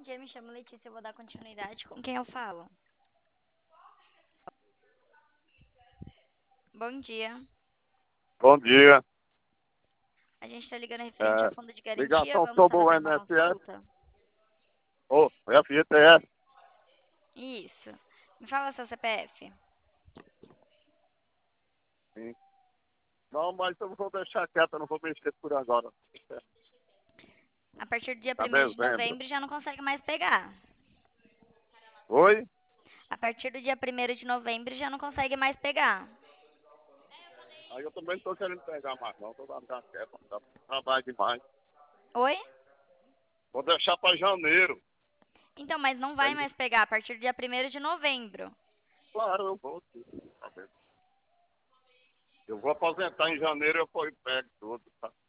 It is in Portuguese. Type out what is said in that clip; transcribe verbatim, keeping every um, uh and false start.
dia, me chamo Letícia, eu vou dar continuidade com quem eu falo. Bom dia. Bom dia. A gente tá ligando referente É, ao fundo de garantia, ligação vamos sobre o fazer uma I N S S, consulta? ou F G T S. Isso. Me fala seu C P F. Sim. Não, mas eu vou deixar quieto, eu não vou mexer por agora. A partir do dia Tá primeiro de dezembro. novembro já não consegue mais pegar. Oi? A partir do dia primeiro de novembro já não consegue mais pegar. Aí eu também não tô querendo pegar mais não, tô dando quieto, tá trabalho demais. Oi? Vou deixar pra janeiro. Então, mas não vai Aí, mais pegar a partir do dia primeiro de novembro. claro, eu vou sim. Tá vendo? Eu vou aposentar em janeiro, eu vou e pego tudo, tá?